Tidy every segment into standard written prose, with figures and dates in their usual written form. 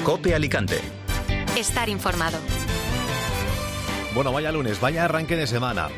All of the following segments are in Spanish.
COPE Alicante. Estar informado. Bueno, vaya lunes, vaya arranque de semana.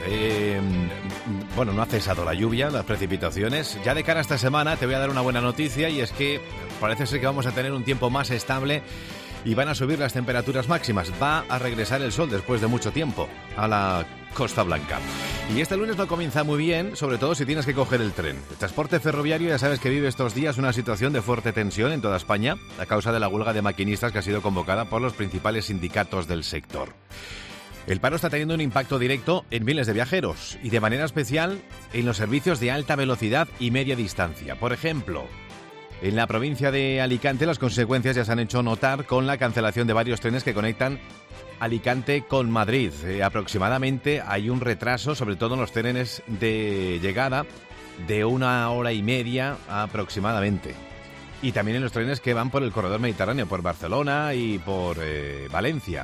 Bueno, no ha cesado la lluvia, las precipitaciones. Ya de cara a esta semana te voy a dar una buena noticia y es que parece ser que vamos a tener un tiempo más estable y van a subir las temperaturas máximas. Va a regresar el sol después de mucho tiempo a la Costa Blanca. Y este lunes no comienza muy bien, sobre todo si tienes que coger el tren. El transporte ferroviario ya sabes que vive estos días una situación de fuerte tensión en toda España a causa de la huelga de maquinistas que ha sido convocada por los principales sindicatos del sector. El paro está teniendo un impacto directo en miles de viajeros y de manera especial en los servicios de alta velocidad y media distancia. Por ejemplo, en la provincia de Alicante las consecuencias ya se han hecho notar con la cancelación de varios trenes que conectan Alicante con Madrid. Aproximadamente hay un retraso, sobre todo en los trenes de llegada, de 1 hora y media aproximadamente. Y también en los trenes que van por el corredor mediterráneo, por Barcelona y por Valencia.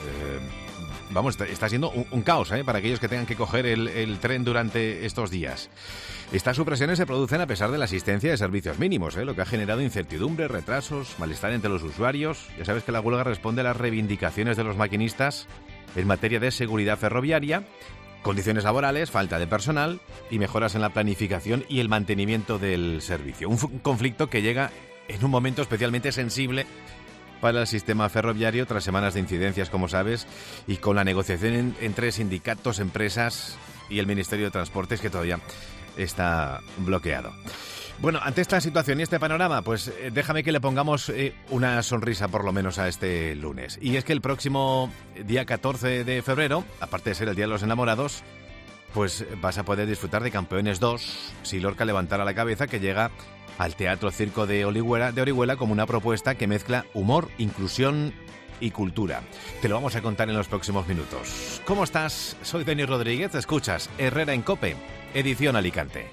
Vamos, está siendo un caos para aquellos que tengan que coger el tren durante estos días. Estas supresiones se producen a pesar de la asistencia de servicios mínimos, lo que ha generado incertidumbre, retrasos, malestar entre los usuarios. Ya sabes que la huelga responde a las reivindicaciones de los maquinistas en materia de seguridad ferroviaria, condiciones laborales, falta de personal y mejoras en la planificación y el mantenimiento del servicio. Un conflicto que llega en un momento especialmente sensible para el sistema ferroviario tras semanas de incidencias, como sabes, y con la negociación entre sindicatos, empresas y el Ministerio de Transportes que todavía está bloqueado. Bueno, ante esta situación y este panorama, pues déjame que le pongamos una sonrisa por lo menos a este lunes. Y es que el próximo día 14 de febrero, aparte de ser el Día de los Enamorados, pues vas a poder disfrutar de Campeones 2, si Lorca levantara la cabeza, que llega al Teatro Circo de Orihuela como una propuesta que mezcla humor, inclusión y cultura. Te lo vamos a contar en los próximos minutos. ¿Cómo estás? Soy Denis Rodríguez, escuchas Herrera en COPE, edición Alicante.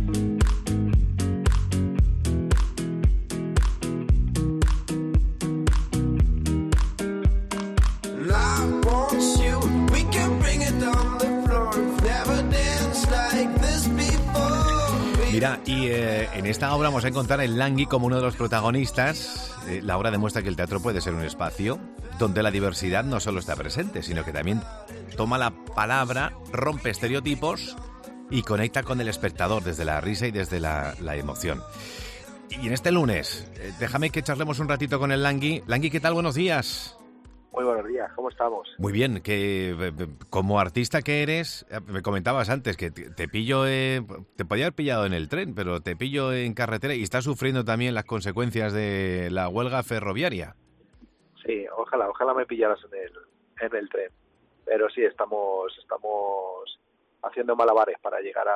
Mira, y en esta obra vamos a encontrar el Langui como uno de los protagonistas. La obra demuestra que el teatro puede ser un espacio donde la diversidad no solo está presente, sino que también toma la palabra, rompe estereotipos y conecta con el espectador desde la risa y desde la emoción. Y en este lunes, déjame que charlemos un ratito con el Langui. Langui, ¿qué tal? Buenos días. Muy buenos días, ¿cómo estamos? Muy bien, que como artista que eres, me comentabas antes que te pillo, te podía haber pillado en el tren, pero te pillo en carretera y estás sufriendo también las consecuencias de la huelga ferroviaria. Sí, ojalá me pillaras en el tren, pero sí, estamos haciendo malabares para llegar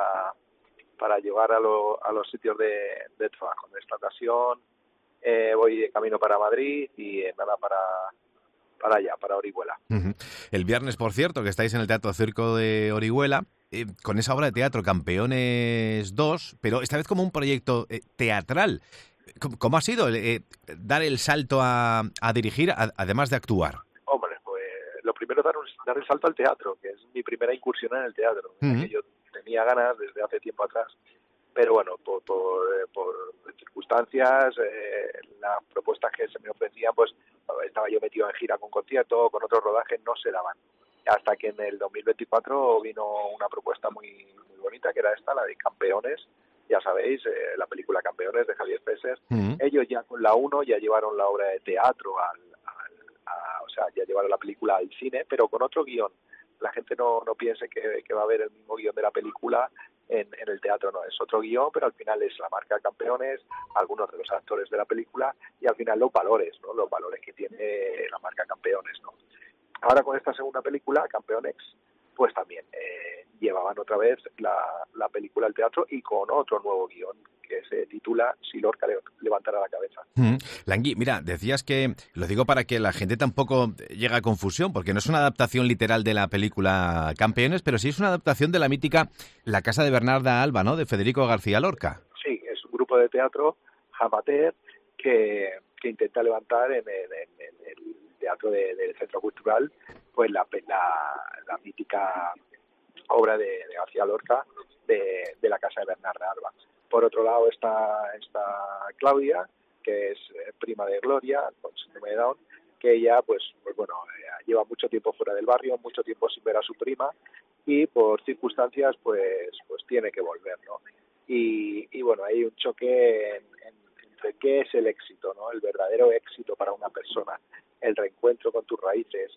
a los sitios de trabajo. En esta ocasión voy de camino para Madrid y nada para allá, para Orihuela. Uh-huh. El viernes, por cierto, que estáis en el Teatro Circo de Orihuela, con esa obra de teatro Campeones 2, pero esta vez como un proyecto teatral. ¿Cómo ha sido dar el salto a dirigir, además de actuar? Hombre, pues lo primero es dar el salto al teatro, que es mi primera incursión en el teatro, uh-huh. que yo tenía ganas desde hace tiempo atrás. Pero bueno, por circunstancias, las propuestas que se me ofrecían, pues estaba yo metido en gira con concierto, con otros rodajes, no se daban. Hasta que en el 2024 vino una propuesta muy bonita, que era esta, la de Campeones. Ya sabéis, la película Campeones de Javier Fesser. Uh-huh. Ellos ya con la 1 ya llevaron la obra de teatro o sea, ya llevaron la película al cine, pero con otro guión. La gente no piense que va a haber el mismo guión de la película en el teatro, no, es otro guión, pero al final es la marca Campeones, algunos de los actores de la película y al final los valores que tiene la marca Campeones, ¿no? Ahora con esta segunda película, Campeones, pues también llevaban otra vez la película al teatro y con otro nuevo guión que se titula Si Lorca levantara la cabeza. Langui, mira, decías que, lo digo para que la gente tampoco llegue a confusión, porque no es una adaptación literal de la película Campeones, pero sí es una adaptación de la mítica La Casa de Bernarda Alba, ¿no?, de Federico García Lorca. Sí, es un grupo de teatro amateur que intenta levantar en el teatro del Centro Cultural pues la mítica obra de García Lorca de La Casa de Bernarda Alba. Por otro lado está Claudia, que es prima de Gloria, con síndrome de Down, que ella pues bueno, lleva mucho tiempo fuera del barrio, mucho tiempo sin ver a su prima y por circunstancias pues tiene que volver, ¿no? Y bueno, hay un choque entre qué es el éxito, ¿no? El verdadero éxito para una persona, el reencuentro con tus raíces,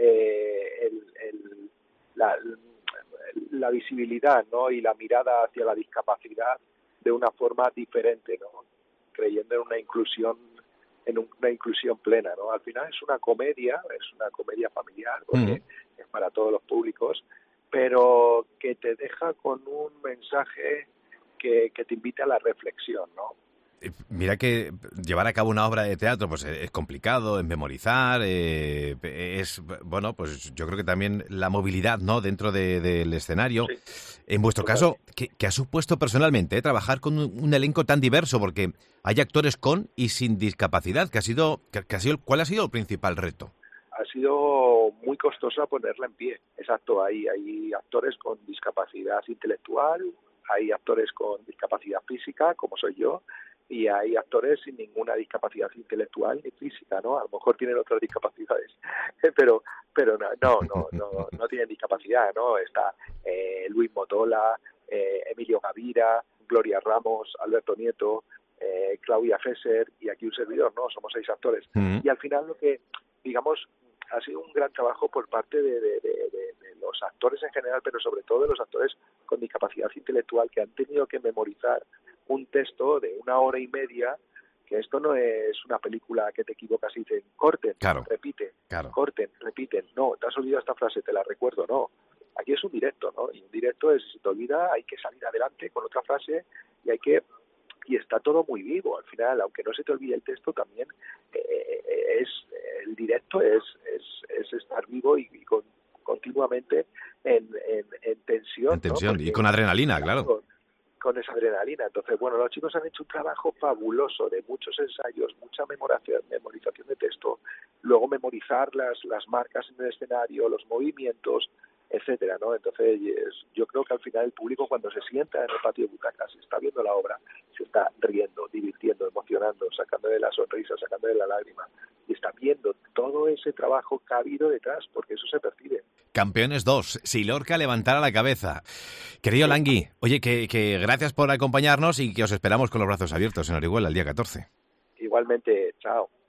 la visibilidad, ¿no? Y la mirada hacia la discapacidad de una forma diferente, ¿no? Creyendo en una inclusión plena, ¿no? Al final es una comedia familiar, porque es para todos los públicos, pero que te deja con un mensaje que te invita a la reflexión, ¿no? Mira que llevar a cabo una obra de teatro pues es complicado, es memorizar, bueno, pues yo creo que también la movilidad, ¿no?, dentro del escenario. Sí. En vuestro caso, ¿qué ha supuesto personalmente trabajar con un elenco tan diverso? Porque hay actores con y sin discapacidad. ¿Cuál ha sido el principal reto? Ha sido muy costosa ponerla en pie. Exacto, hay actores con discapacidad intelectual, hay actores con discapacidad física, como soy yo, y hay actores sin ninguna discapacidad intelectual ni física, ¿no? A lo mejor tienen otras discapacidades, pero no tienen discapacidad, ¿no? Está Luis Motola, Emilio Gavira, Gloria Ramos, Alberto Nieto, Claudia Fesser y aquí un servidor, ¿no? Somos 6 actores. Y al final lo que, digamos, ha sido un gran trabajo por parte de los actores en general, pero sobre todo de los actores con discapacidad intelectual que han tenido que memorizar un texto de 1 hora y media, que esto no es una película que te equivocas y dicen, corten, repiten, corten, repiten, no, te has olvidado esta frase, te la recuerdo, no. Aquí es un directo, ¿no? Y un directo es, si te olvida, hay que salir adelante con otra frase y está todo muy vivo. Al final, aunque no se te olvide el texto, también el directo es estar vivo y continuamente en tensión. En tensión, ¿no? y con adrenalina, claro. Con esa adrenalina. Entonces, bueno, los chicos han hecho un trabajo fabuloso de muchos ensayos, mucha memorización de texto, luego memorizar las marcas en el escenario, los movimientos, etcétera, ¿no? Entonces, yo creo que al final el público, cuando se sienta en el patio de butacas, está viendo la obra, se está riendo, divirtiendo, emocionando, sacándole la sonrisa, sacándole la lágrima, y está viendo todo ese trabajo que ha habido detrás, porque eso se percibe. Campeones 2, si Lorca levantara la cabeza. Querido Langui, oye, que gracias por acompañarnos y que os esperamos con los brazos abiertos en Orihuela el día 14. Igualmente, chao.